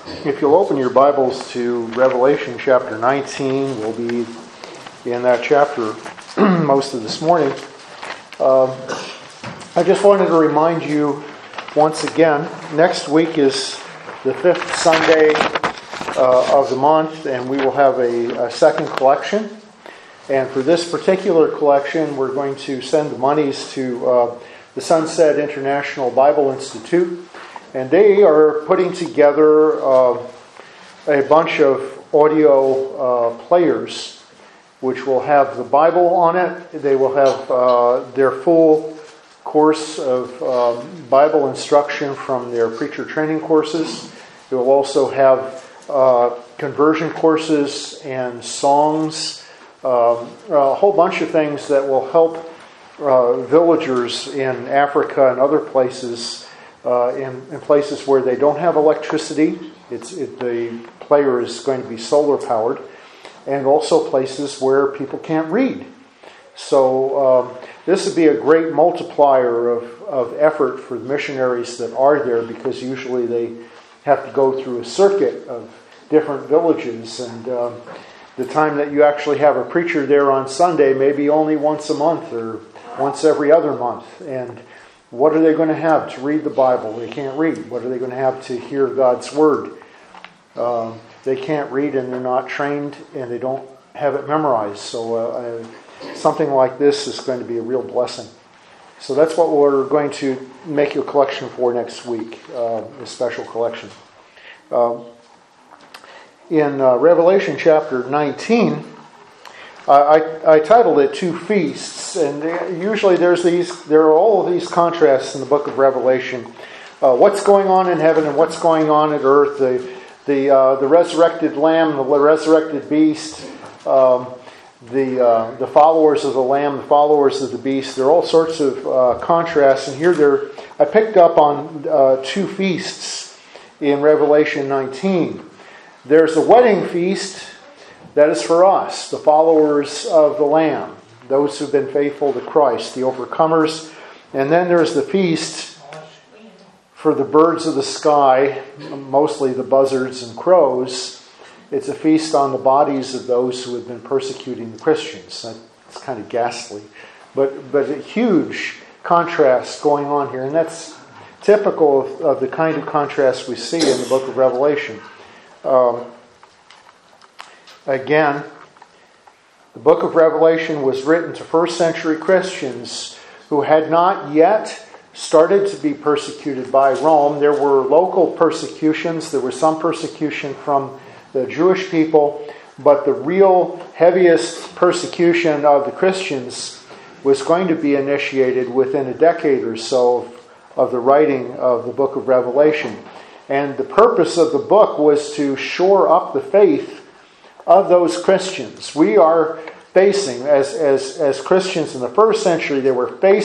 If you'll open your Bibles to Revelation chapter 19, we'll be in that chapter most of this morning. I just wanted to remind you once again, next week is the fifth Sunday of the month, and we will have a second collection. And for this particular collection, we're going to send the monies to the Sunset International Bible Institute. And they are putting together a bunch of audio players which will have the Bible on it. They will have their full course of Bible instruction from their preacher training courses. It will also have conversion courses and songs, a whole bunch of things that will help villagers in Africa and other places, in places where they don't have electricity. The player is going to be solar powered, and also places where people can't read. So this would be a great multiplier of effort for the missionaries that are there, because usually they have to go through a circuit of different villages, and the time that you actually have a preacher there on Sunday may be only once a month or once every other month. And what are they going to have to read the Bible? They can't read. What are they going to have to hear God's Word? They can't read, and they're not trained, and they don't have it memorized. So something like this is going to be a real blessing. So that's what we're going to make a collection for next week, a special collection. In Revelation chapter 19, I titled it Two Feasts, and usually there are all of these contrasts in the book of Revelation. What's going on in heaven and what's going on at earth, the resurrected lamb, the resurrected beast, the followers of the lamb, the followers of the beast. There are all sorts of contrasts, and here I picked up on two feasts in Revelation 19. There's the wedding feast. That is for us, the followers of the Lamb, those who've been faithful to Christ, the overcomers. And then there's the feast for the birds of the sky, mostly the buzzards and crows. It's a feast on the bodies of those who have been persecuting the Christians. It's kind of ghastly, but a huge contrast going on here. And that's typical of the kind of contrast we see in the book of Revelation. Again, the book of Revelation was written to first century Christians who had not yet started to be persecuted by Rome. There were local persecutions. There was some persecution from the Jewish people, but the real heaviest persecution of the Christians was going to be initiated within a decade or so of the writing of the book of Revelation. And the purpose of the book was to shore up the faith of those Christians. We are facing, as Christians in the first century, they're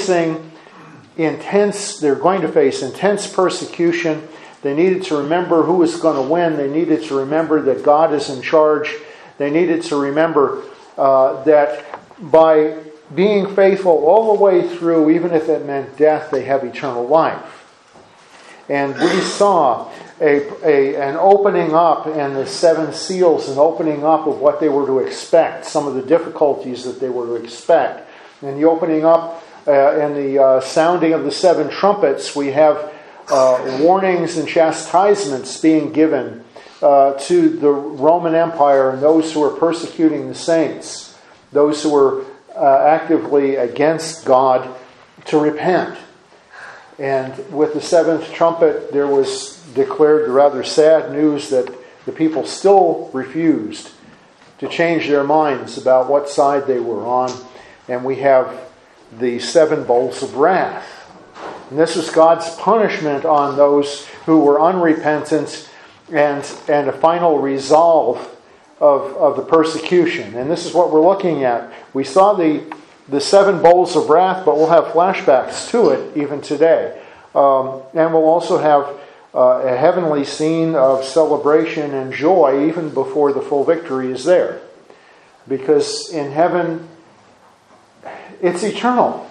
going to face intense persecution. They needed to remember who was going to win. They needed to remember that God is in charge. They needed to remember that by being faithful all the way through, even if it meant death, they have eternal life. And we saw an opening up and the seven seals, an opening up of what they were to expect, some of the difficulties that they were to expect. And the opening up and the sounding of the seven trumpets, we have warnings and chastisements being given to the Roman Empire and those who were persecuting the saints, those who were actively against God, to repent. And with the seventh trumpet, there was declared the rather sad news that the people still refused to change their minds about what side they were on. And we have the seven bowls of wrath. And this is God's punishment on those who were unrepentant, and a final resolve of the persecution. And this is what we're looking at. We saw the seven bowls of wrath, but we'll have flashbacks to it even today. And we'll also have a heavenly scene of celebration and joy even before the full victory is there. Because in heaven, it's eternal.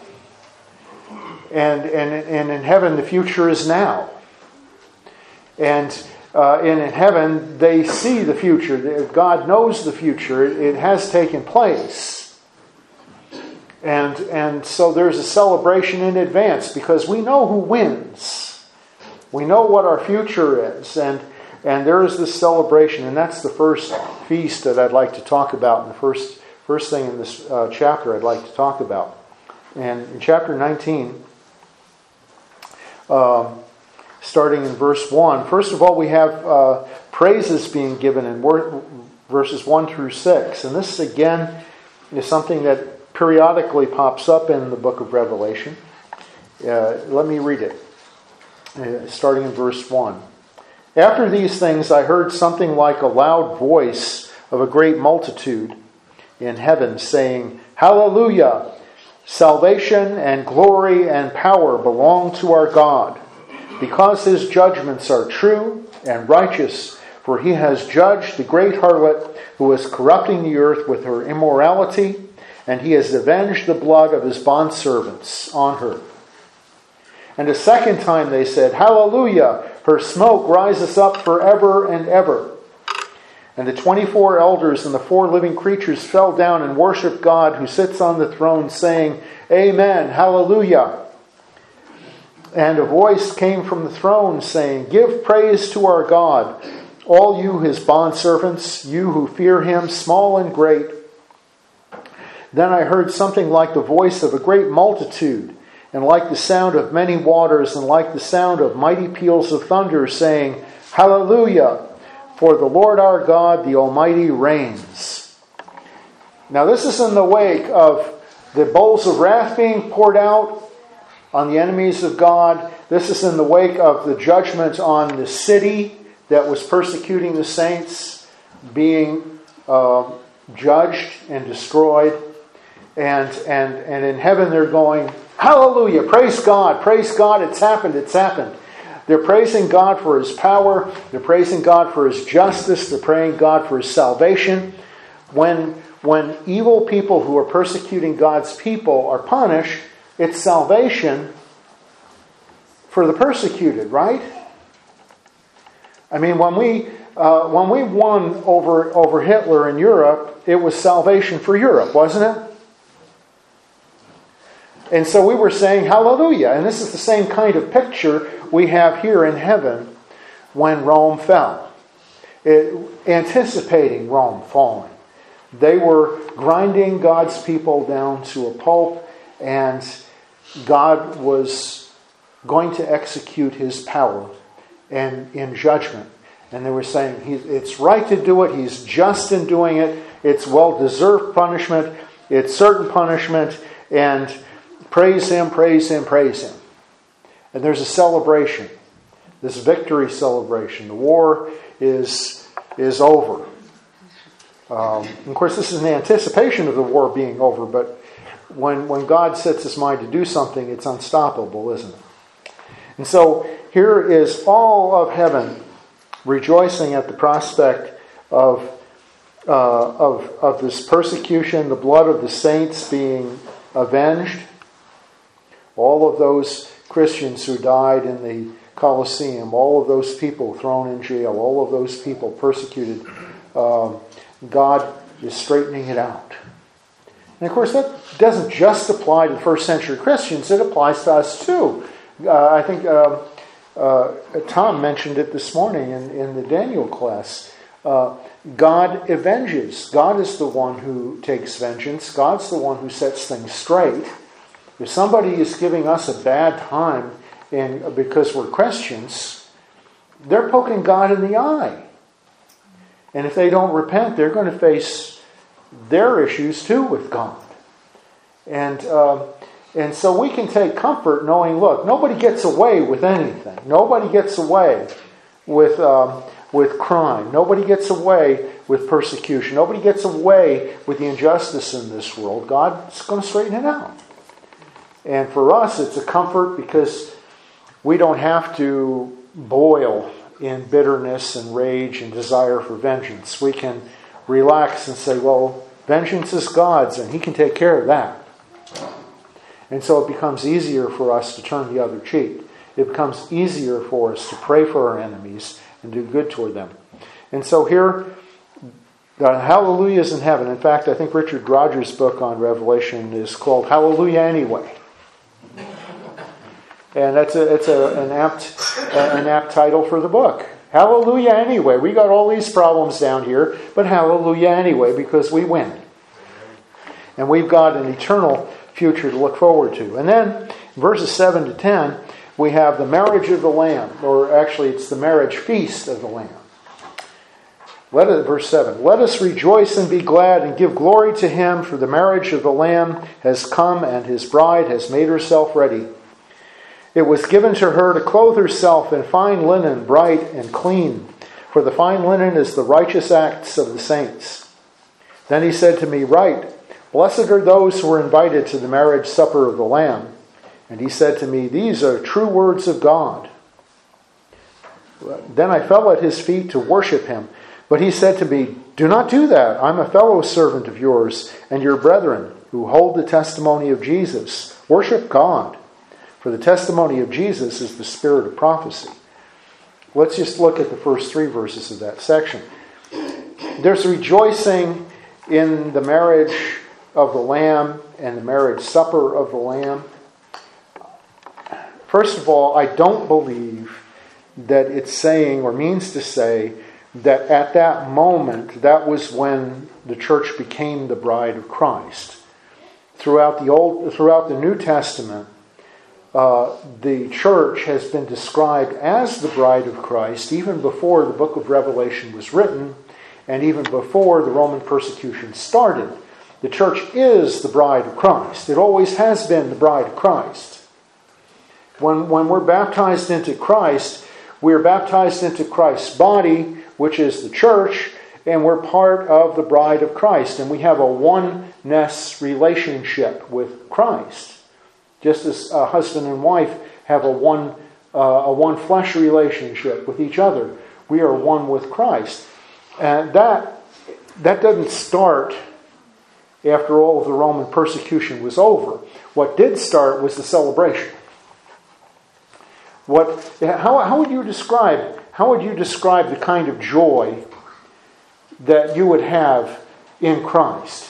And in heaven, the future is now. And and in heaven, they see the future. God knows the future. It has taken place. And so there's a celebration in advance because we know who wins. We know what our future is. And there is this celebration. And that's the first feast that I'd like to talk about. And the first thing in this chapter I'd like to talk about. And in chapter 19, starting in verse 1, first of all, we have praises being given in verses 1 through 6. And this, again, is something that periodically pops up in the book of Revelation. Let me read it, starting in verse 1. After these things, I heard something like a loud voice of a great multitude in heaven saying, Hallelujah! Salvation and glory and power belong to our God, because his judgments are true and righteous, for he has judged the great harlot who is corrupting the earth with her immorality, and he has avenged the blood of his bondservants on her. And a second time they said, Hallelujah! Her smoke rises up forever and ever. And the 24 elders and the 4 living creatures fell down and worshipped God who sits on the throne, saying, Amen, Hallelujah! And a voice came from the throne saying, Give praise to our God, all you his bondservants, you who fear him, small and great. Then I heard something like the voice of a great multitude, and like the sound of many waters, and like the sound of mighty peals of thunder, saying, Hallelujah! For the Lord our God, the Almighty, reigns. Now this is in the wake of the bowls of wrath being poured out on the enemies of God. This is in the wake of the judgment on the city that was persecuting the saints being judged and destroyed. And in heaven they're going, Hallelujah, praise God, it's happened, it's happened. They're praising God for his power, they're praising God for his justice, they're praying God for his salvation. When evil people who are persecuting God's people are punished, it's salvation for the persecuted, right? I mean, when we won over Hitler in Europe, it was salvation for Europe, wasn't it? And so we were saying hallelujah. And this is the same kind of picture we have here in heaven when Rome fell. Anticipating Rome falling. They were grinding God's people down to a pulp, and God was going to execute his power and in judgment. And they were saying it's right to do it. He's just in doing it. It's well-deserved punishment. It's certain punishment. And praise him, praise him, praise him. And there's a celebration. This victory celebration. The war is over. Of course, this is an anticipation of the war being over. But when God sets his mind to do something, it's unstoppable, isn't it? And so here is all of heaven rejoicing at the prospect of this persecution, the blood of the saints being avenged. All of those Christians who died in the Colosseum, all of those people thrown in jail, all of those people persecuted, God is straightening it out. And of course, that doesn't just apply to the first century Christians, it applies to us too. I think Tom mentioned it this morning in the Daniel class. God avenges. God is the one who takes vengeance. God's the one who sets things straight. If somebody is giving us a bad time because we're Christians, they're poking God in the eye. And if they don't repent, they're going to face their issues too with God. And so we can take comfort knowing, look, nobody gets away with anything. Nobody gets away with crime. Nobody gets away with persecution. Nobody gets away with the injustice in this world. God's going to straighten it out. And for us, it's a comfort because we don't have to boil in bitterness and rage and desire for vengeance. We can relax and say, well, vengeance is God's and he can take care of that. And so it becomes easier for us to turn the other cheek. It becomes easier for us to pray for our enemies and do good toward them. And so here, the Hallelujah is in heaven. In fact, I think Richard Rogers' book on Revelation is called Hallelujah Anyway. And it's an apt title for the book. Hallelujah anyway. We got all these problems down here, but hallelujah anyway, because we win. And we've got an eternal future to look forward to. And then, verses 7 to 10, we have the marriage of the Lamb, or actually it's the marriage feast of the Lamb. Verse 7, let us rejoice and be glad and give glory to him, for the marriage of the Lamb has come and his bride has made herself ready. It was given to her to clothe herself in fine linen, bright and clean, for the fine linen is the righteous acts of the saints. Then he said to me, write, blessed are those who are invited to the marriage supper of the Lamb. And he said to me, these are true words of God. Then I fell at his feet to worship him. But he said to me, do not do that. I'm a fellow servant of yours and your brethren who hold the testimony of Jesus. Worship God. For the testimony of Jesus is the spirit of prophecy. Let's just look at the first 3 verses of that section. There's rejoicing in the marriage of the Lamb and the marriage supper of the Lamb. First of all, I don't believe that it's saying or means to say that at that moment, that was when the church became the bride of Christ. Throughout the New Testament, the church has been described as the bride of Christ even before the book of Revelation was written and even before the Roman persecution started. The church is the bride of Christ. It always has been the bride of Christ. When we're baptized into Christ, we're baptized into Christ's body, which is the church, and we're part of the bride of Christ. And we have a oneness relationship with Christ. Just as a husband and wife have a one flesh relationship with each other, we are one with Christ. And that doesn't start after all of the Roman persecution was over. What did start was the celebration. How would you describe the kind of joy that you would have in Christ?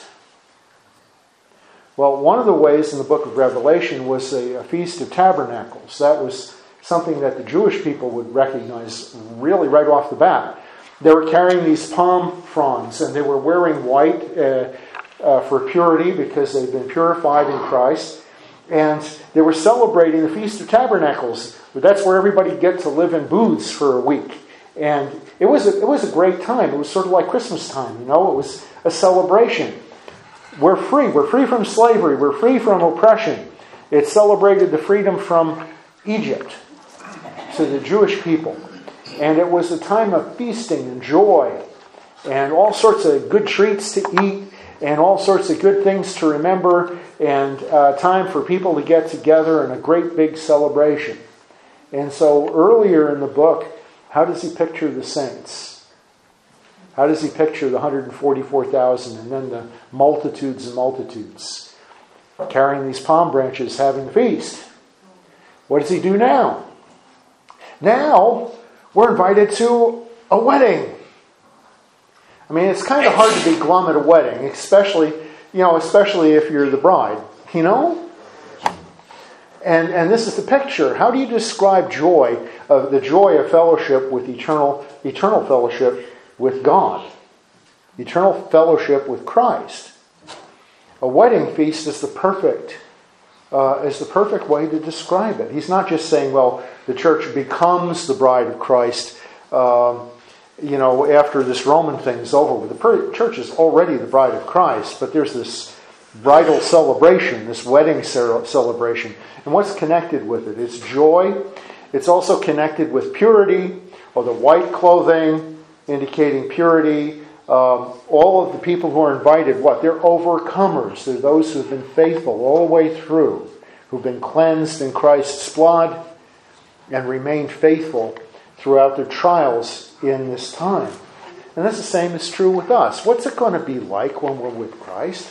Well, one of the ways in the book of Revelation was a Feast of Tabernacles. That was something that the Jewish people would recognize really right off the bat. They were carrying these palm fronds, and they were wearing white for purity because they'd been purified in Christ. And they were celebrating the Feast of Tabernacles. That's where everybody gets to live in booths for a week. And it was a great time. It was sort of like Christmas time, It was a celebration. We're free. We're free from slavery. We're free from oppression. It celebrated the freedom from Egypt to the Jewish people. And it was a time of feasting and joy and all sorts of good treats to eat and all sorts of good things to remember and time for people to get together and a great big celebration. And so earlier in the book, how does he picture the saints? How does he picture the 144,000 and then the multitudes and multitudes carrying these palm branches, having a feast? What does he do now? Now, we're invited to a wedding. I mean, it's kind of hard to be glum at a wedding, especially if you're the bride, And this is the picture. How do you describe the joy of fellowship with eternal fellowship with God? Eternal fellowship with Christ. A wedding feast is the perfect way to describe it. He's not just saying, well, the church becomes the bride of Christ, after this Roman thing is over with. The church is already the bride of Christ, but there's this bridal celebration, this wedding celebration. And what's connected with it? It's joy. It's also connected with purity, or the white clothing indicating purity. All of the people who are invited, they're overcomers. They're those who've been faithful all the way through, who've been cleansed in Christ's blood and remained faithful throughout their trials in this time. And that's the same is true with us. What's it going to be like when we're with Christ?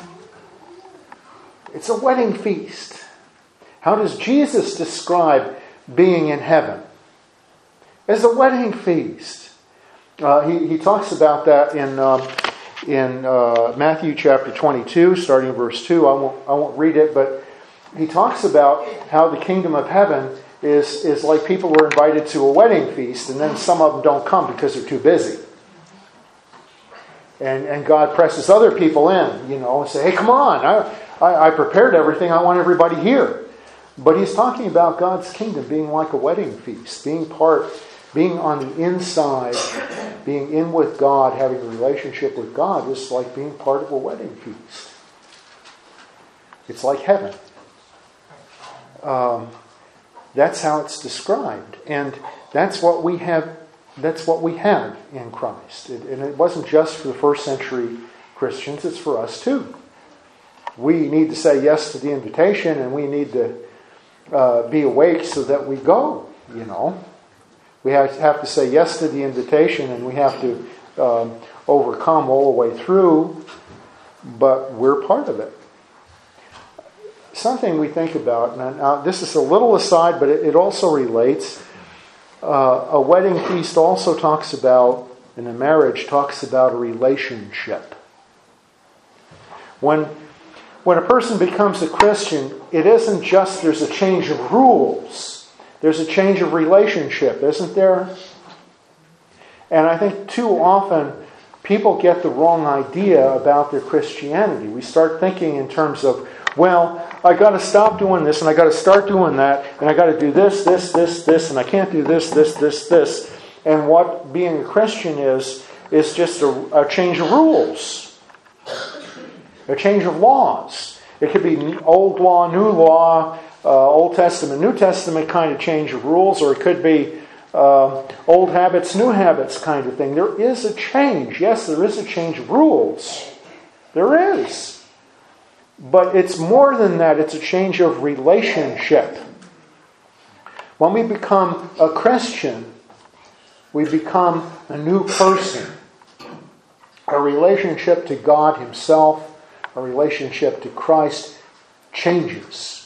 It's a wedding feast. How does Jesus describe being in heaven? as a wedding feast. He talks about that in Matthew chapter 22, starting in verse 2. I won't read it, but he talks about how the kingdom of heaven is like people who are invited to a wedding feast, and then some of them don't come because they're too busy. And God presses other people in, and say, hey, come on, I prepared everything, I want everybody here. But he's talking about God's kingdom being like a wedding feast, being on the inside, being in with God, having a relationship with God is like being part of a wedding feast. It's like heaven. That's how it's described. And that's what we have. That's what we have in Christ. And it wasn't just for the first century Christians, it's for us too. We need to say yes to the invitation, and we need to be awake so that we go, We have to say yes to the invitation, and we have to overcome all the way through, but we're part of it. Something we think about, now this is a little aside, but it also relates. A wedding feast also talks about, and a marriage talks about a relationship. When a person becomes a Christian, it isn't just there's a change of rules. There's a change of relationship, isn't there? And I think too often people get the wrong idea about their Christianity. We start thinking in terms of, well, I got to stop doing this, and I got to start doing that, and I got to do this, and I can't do this. And what being a Christian is just a change of rules, a change of laws. It could be old law, new law, Old Testament, New Testament kind of change of rules, or it could be old habits, new habits kind of thing. There is a change. Yes, there is a change of rules. There is. But it's more than that. It's a change of relationship. When we become a Christian, we become a new person. Our relationship to God Himself, our relationship to Christ changes.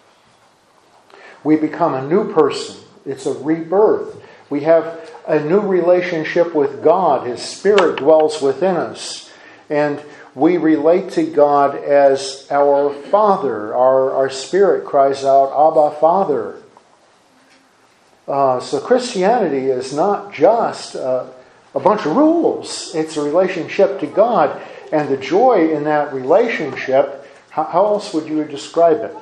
We become a new person. It's a rebirth. We have a new relationship with God. His Spirit dwells within us. And we relate to God as our Father. Our spirit cries out, Abba, Father. So Christianity is not just a bunch of rules. It's a relationship to God. And the joy in that relationship, how else would you describe it?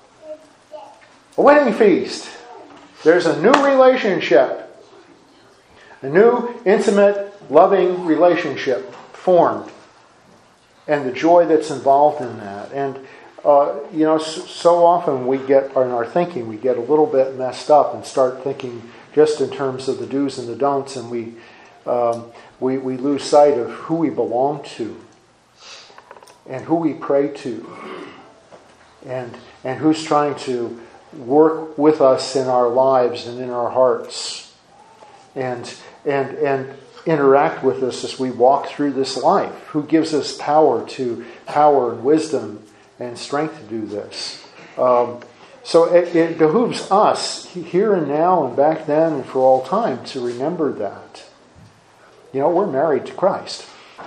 A wedding feast. There's a new relationship. A new, intimate, loving relationship formed. And the joy that's involved in that. And, so often we get, in our thinking, we get a little bit messed up and start thinking just in terms of the do's and the don'ts, and we lose sight of who we belong to and who we pray to and who's trying to work with us in our lives and in our hearts and interact with us as we walk through this life. Who gives us power and wisdom and strength to do this. So it behooves us here and now and back then and for all time to remember that. We're married to Christ.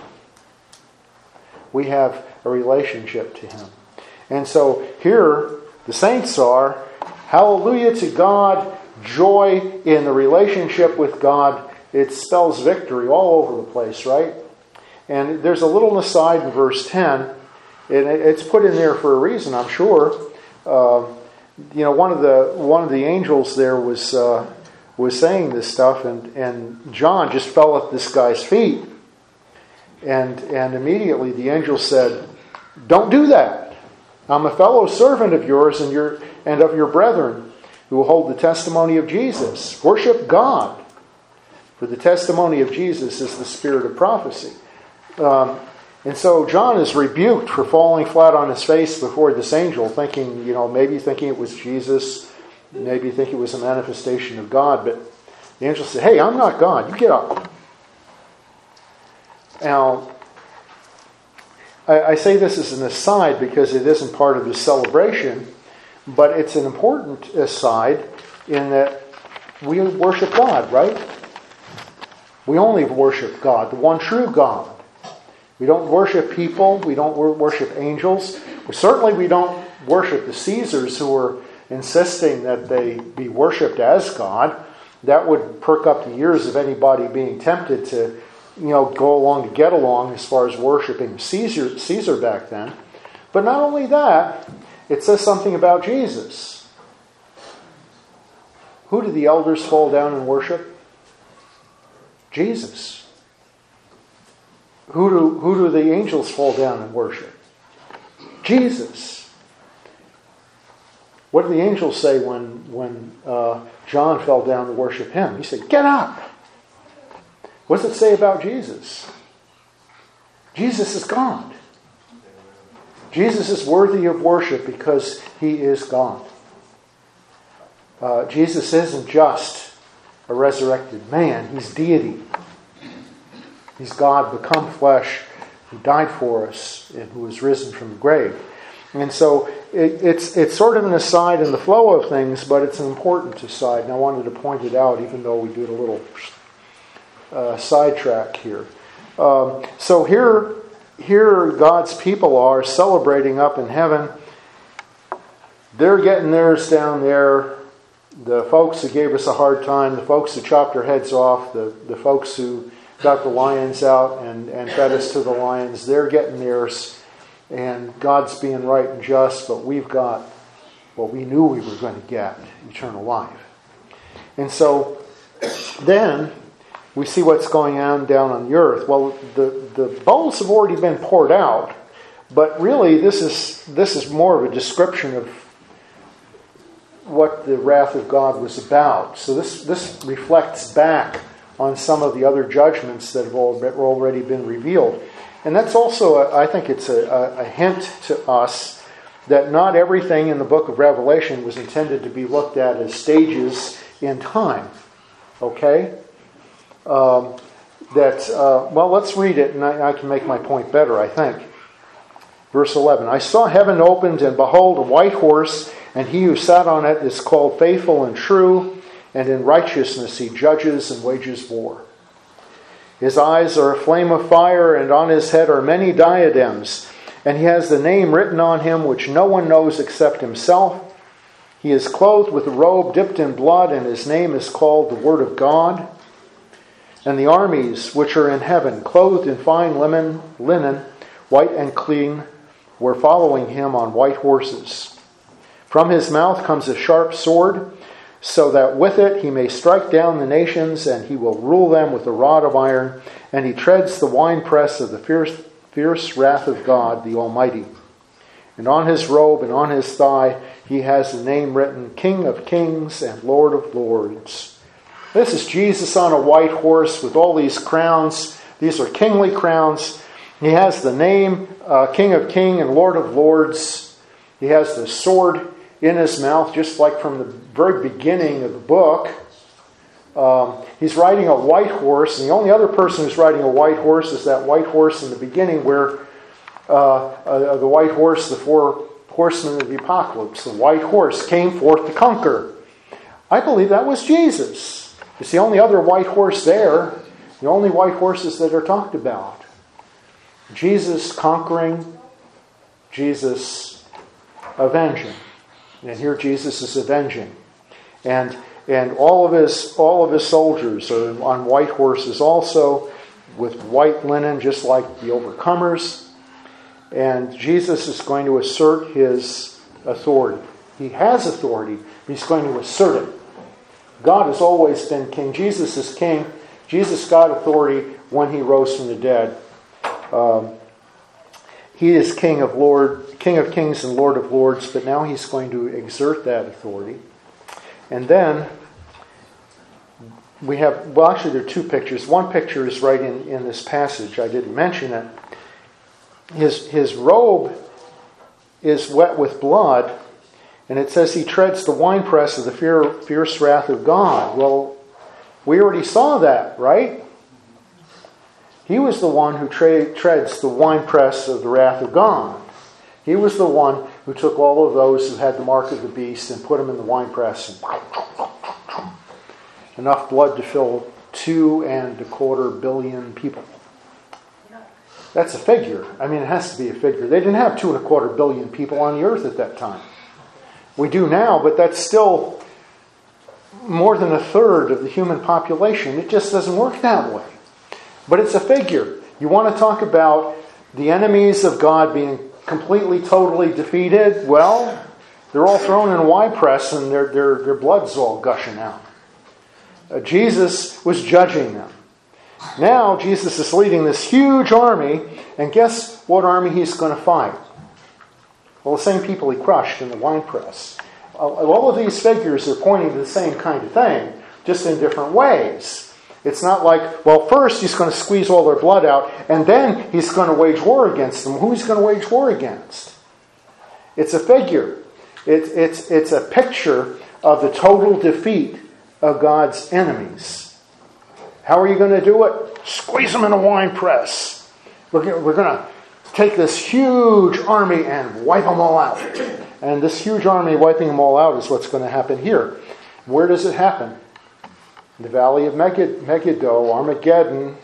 We have a relationship to Him. And so here the saints are, hallelujah to God, joy in the relationship with God. It spells victory all over the place, right? And there's a little aside in verse 10, and it's put in there for a reason, I'm sure. One of the angels there was saying this stuff, and John just fell at this guy's feet, and immediately the angel said, "Don't do that. I'm a fellow servant of yours and of your brethren who hold the testimony of Jesus. Worship God. For the testimony of Jesus is the spirit of prophecy." And so John is rebuked for falling flat on his face before this angel, thinking, maybe thinking it was Jesus, maybe thinking it was a manifestation of God. But the angel said, "Hey, I'm not God. You get up." Now, I say this as an aside because it isn't part of the celebration, but it's an important aside in that we worship God, right? We only worship God, the one true God. We don't worship people. We don't worship angels. Certainly we don't worship the Caesars who were insisting that they be worshipped as God. That would perk up the ears of anybody being tempted to, go along to get along as far as worshiping Caesar back then. But not only that, it says something about Jesus. Who do the elders fall down and worship? Jesus. Who do the angels fall down and worship? Jesus. What did the angels say when John fell down to worship him? He said, "Get up." What does it say about Jesus? Jesus is God. Jesus is worthy of worship because he is God. Jesus isn't just a resurrected man. He's deity. He's God become flesh who died for us and who was risen from the grave. And so it's sort of an aside in the flow of things, but it's an important aside. And I wanted to point it out, even though we did a little sidetrack here. So here God's people are celebrating up in heaven. They're getting theirs down there. The folks who gave us a hard time, the folks who chopped our heads off, the folks who got the lions out and fed us to the lions, they're getting theirs. And God's being right and just, but we've got what we knew we were going to get, eternal life. And so then we see what's going on down on the earth. Well, the bowls have already been poured out, but really this is more of a description of what the wrath of God was about. So this reflects back on some of the other judgments that have already been revealed. And that's also, I think it's a hint to us that not everything in the book of Revelation was intended to be looked at as stages in time. Okay? Well, let's read it, and I can make my point better, I think. Verse 11, I saw heaven opened, and behold, a white horse, and he who sat on it is called Faithful and True, and in righteousness he judges and wages war. His eyes are a flame of fire, and on his head are many diadems, and he has the name written on him which no one knows except himself. He is clothed with a robe dipped in blood, and his name is called the Word of God. And the armies which are in heaven, clothed in fine linen, white and clean, were following him on white horses. From his mouth comes a sharp sword, so that with it he may strike down the nations, and he will rule them with a rod of iron, and he treads the winepress of the fierce wrath of God, the Almighty. And on his robe and on his thigh he has the name written, King of Kings and Lord of Lords. This is Jesus on a white horse with all these crowns. These are kingly crowns. He has the name King of Kings and Lord of Lords. He has the sword in his mouth, just like from the very beginning of the book. He's riding a white horse, and the only other person who's riding a white horse is that white horse in the beginning where the white horse, the four horsemen of the apocalypse, the white horse came forth to conquer. I believe that was Jesus. It's the only other white horse there, the only white horses that are talked about. Jesus conquering, Jesus avenging. And here Jesus is avenging. And all of his soldiers are on white horses also, with white linen, just like the overcomers. And Jesus is going to assert his authority. He has authority, but he's going to assert it. God has always been king. Jesus is king. Jesus got authority when he rose from the dead. He is King of Kings and Lord of Lords, but now he's going to exert that authority. And then we have, well, actually there are two pictures. One picture is right in this passage. I didn't mention it. His robe is wet with blood, and it says he treads the winepress of the fierce wrath of God. Well, we already saw that, right? He was the one who treads the winepress of the wrath of God. He was the one who took all of those who had the mark of the beast and put them in the winepress. enough blood to fill 2.25 billion people. That's a figure. I mean, it has to be a figure. They didn't have 2.25 billion people on the earth at that time. We do now, but that's still more than a third of the human population. It just doesn't work that way. But it's a figure. You want to talk about the enemies of God being completely, totally defeated? Well, they're all thrown in a wine press and their blood's all gushing out. Jesus was judging them. Now Jesus is leading this huge army, and guess what army he's going to fight? Well, the same people he crushed in the wine press. All of these figures are pointing to the same kind of thing, just in different ways. It's not like, well, first he's going to squeeze all their blood out, and then he's going to wage war against them. Who's going to wage war against? It's a figure. It's a picture of the total defeat of God's enemies. How are you going to do it? Squeeze them in a wine press. We're going to take this huge army and wipe them all out. And this huge army wiping them all out is what's going to happen here. Where does it happen? The Valley of Megiddo, Armageddon,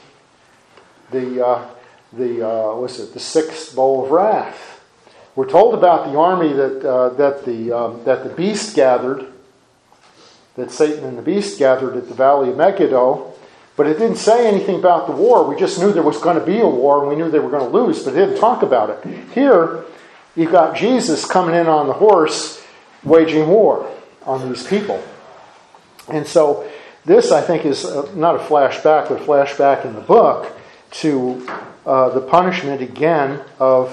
the sixth bowl of wrath. We're told about the army that the beast gathered, that Satan and the beast gathered at the Valley of Megiddo, but it didn't say anything about the war. We just knew there was going to be a war, and we knew they were going to lose, but it didn't talk about it. Here, you've got Jesus coming in on the horse, waging war on these people. And so this, I think, is not a flashback, but a flashback in the book to the punishment again of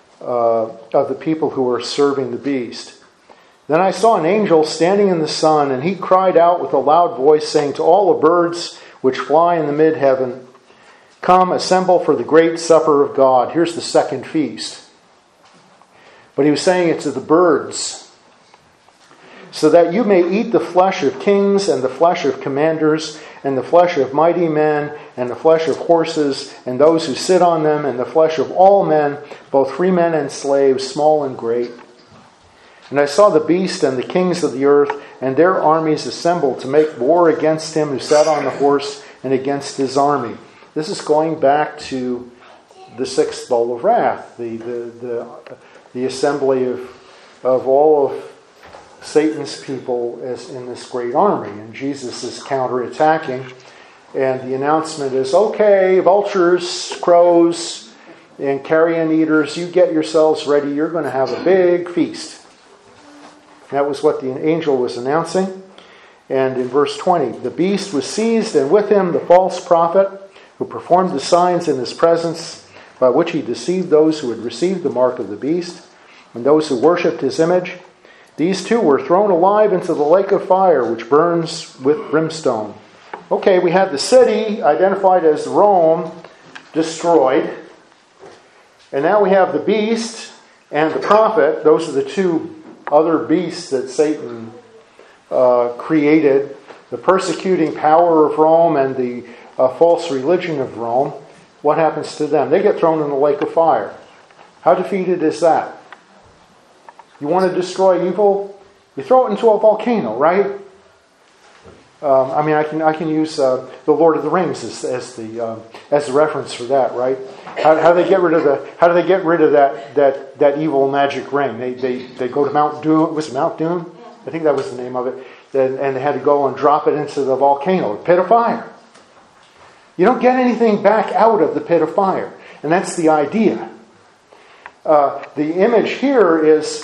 the people who are serving the beast. Then I saw an angel standing in the sun, and he cried out with a loud voice, saying to all the birds which fly in the mid-heaven, "Come, assemble for the great supper of God." Here's the second feast. But he was saying it to the birds, "so that you may eat the flesh of kings, and the flesh of commanders, and the flesh of mighty men, and the flesh of horses, and those who sit on them, and the flesh of all men, both free men and slaves, small and great. And I saw the beast and the kings of the earth, and their armies assembled to make war against him who sat on the horse and against his army." This is going back to the sixth bowl of wrath, the assembly of all of Satan's people as in this great army. And Jesus is counterattacking. And the announcement is, okay, vultures, crows, and carrion eaters, you get yourselves ready. You're going to have a big feast. That was what the angel was announcing. And in verse 20, the beast was seized, and with him the false prophet who performed the signs in his presence, by which he deceived those who had received the mark of the beast and those who worshipped his image. These two were thrown alive into the lake of fire, which burns with brimstone. Okay, we had the city, identified as Rome, destroyed. And now we have the beast and the prophet. Those are the two other beasts that Satan created. The persecuting power of Rome and the false religion of Rome. What happens to them? They get thrown in the lake of fire. How defeated is that? You want to destroy evil? You throw it into a volcano, right? I can use the Lord of the Rings as the reference for that, right? How do they get rid of that evil magic ring? They go to Mount Doom. Was it Mount Doom? I think that was the name of it. And they had to go and drop it into the volcano, a pit of fire. You don't get anything back out of the pit of fire, and that's the idea. The image here is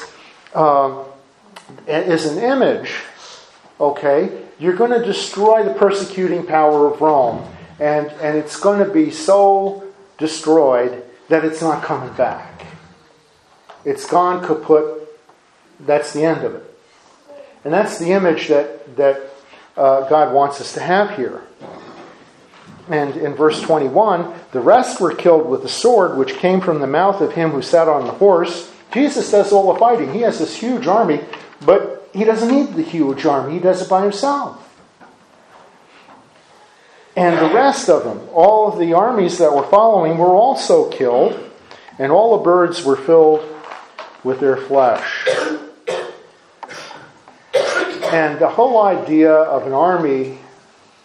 an image. Okay. You're going to destroy the persecuting power of Rome. And it's going to be so destroyed that it's not coming back. It's gone kaput. That's the end of it. And that's the image that God wants us to have here. And in verse 21, the rest were killed with the sword which came from the mouth of him who sat on the horse. Jesus does all the fighting. He has this huge army, but he doesn't need the huge army. He does it by himself. And the rest of them, all of the armies that were following, were also killed, and all the birds were filled with their flesh. And the whole idea of an army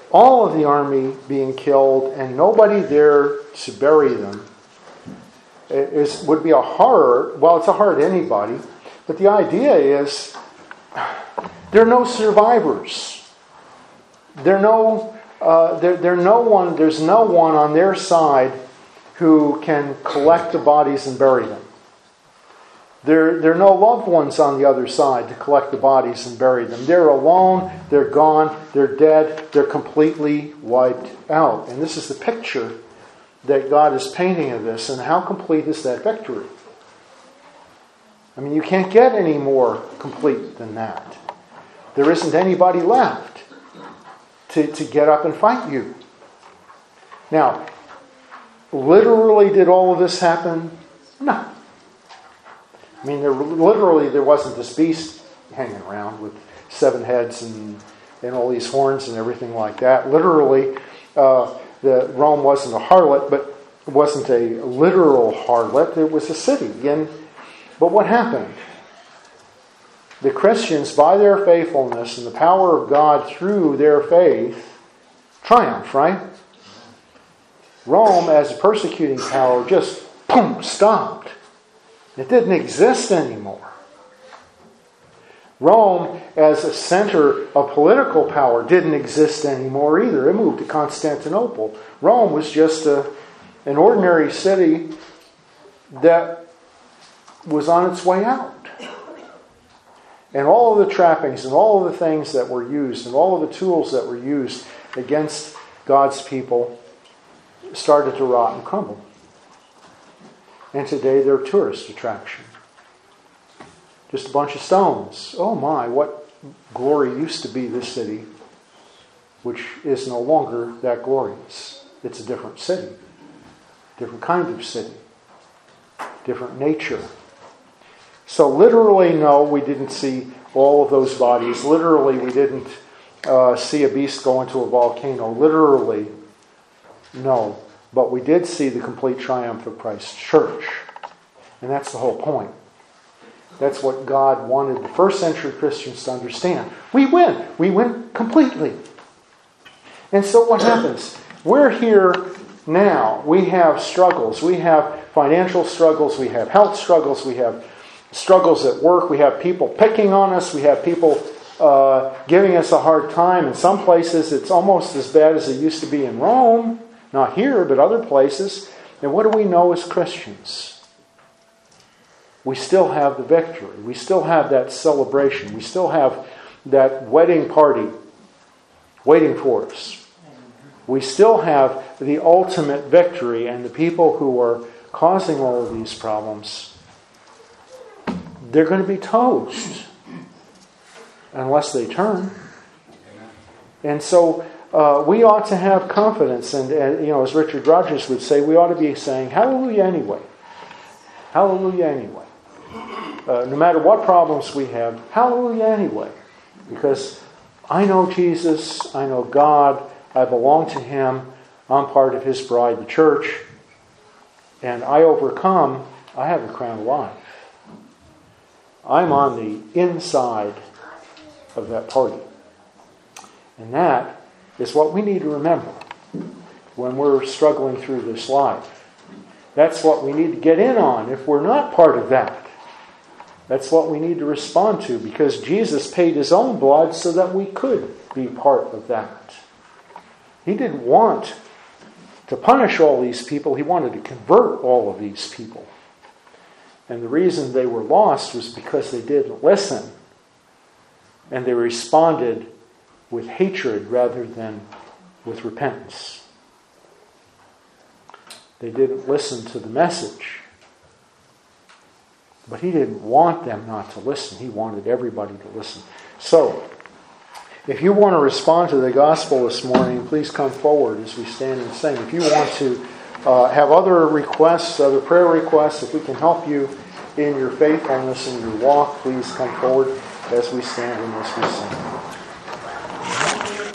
all of the army being killed and nobody there to bury them would be a horror. Well, it's a horror to anybody, but the idea is there are no survivors. There's no one on their side who can collect the bodies and bury them. There are no loved ones on the other side to collect the bodies and bury them. They're alone, they're gone, they're dead, they're completely wiped out. And this is the picture that God is painting of this. And how complete is that victory? I mean, you can't get any more complete than that. There isn't anybody left to get up and fight you. Now, literally did all of this happen? No. I mean, there wasn't this beast hanging around with 7 heads and all these horns and everything like that. Literally, Rome wasn't a harlot, but it wasn't a literal harlot. It was a city. But what happened? The Christians, by their faithfulness and the power of God through their faith, triumphed, right? Rome, as a persecuting power, just stopped. It didn't exist anymore. Rome, as a center of political power, didn't exist anymore either. It moved to Constantinople. Rome was just an ordinary city that was on its way out. And all of the trappings and all of the things that were used and all of the tools that were used against God's people started to rot and crumble. And today they're a tourist attraction. Just a bunch of stones. Oh my, what glory used to be this city, which is no longer that glorious. It's a different city. Different kind of city. Different nature. So literally, no, we didn't see all of those bodies. Literally, we didn't see a beast go into a volcano. Literally, no. But we did see the complete triumph of Christ's church. And that's the whole point. That's what God wanted the first century Christians to understand. We win. We win completely. And so what happens? We're here now. We have struggles. We have financial struggles. We have health struggles. We have struggles at work. We have people picking on us. We have people giving us a hard time. In some places, it's almost as bad as it used to be in Rome. Not here, but other places. And what do we know as Christians? We still have the victory. We still have that celebration. We still have that wedding party waiting for us. We still have the ultimate victory, and the people who are causing all of these problems, they're going to be toast unless they turn. And so we ought to have confidence, and as Richard Rogers would say, we ought to be saying, hallelujah anyway. Hallelujah anyway. No matter what problems we have, hallelujah anyway. Because I know Jesus, I know God, I belong to Him, I'm part of His bride, the church, and I overcome, I have the crown of life. I'm on the inside of that party. And that is what we need to remember when we're struggling through this life. That's what we need to get in on if we're not part of that. That's what we need to respond to, because Jesus paid His own blood so that we could be part of that. He didn't want to punish all these people. He wanted to convert all of these people. And the reason they were lost was because they didn't listen. And they responded with hatred rather than with repentance. They didn't listen to the message. But He didn't want them not to listen. He wanted everybody to listen. So, if you want to respond to the gospel this morning, please come forward as we stand and sing. If you want to have other requests, other prayer requests, if we can help you in your faithfulness and your walk, please come forward as we stand and as we sing.